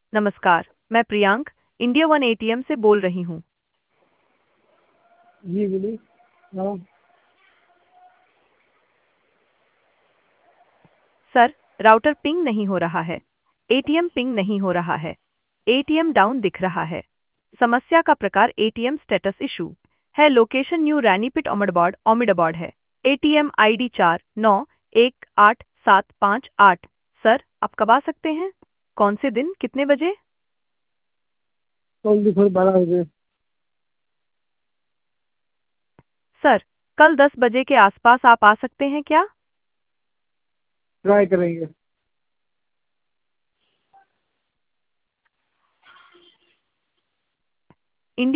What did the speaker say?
नमस्कार, मैं Priyank India one ATM से बोल रही हूँ। जी बोलिए। हाँ। सर, राउटर पिंग नहीं हो रहा है। एटीएम पिंग नहीं हो रहा है। एटीएम डाउन दिख रहा है। समस्या का प्रकार एटीएम स्टेटस इशू है। लोकेशन न्यू रानीपिट ओमिडबॉड है। ATM ID 49187558। सर, आप कब आ सकते हैं? कौन से दिन, कितने बजे? कल दोपहर 12 बजे। सर, कल 10 बजे के आसपास आप आ सकते हैं क्या? ट्राई करेंगे।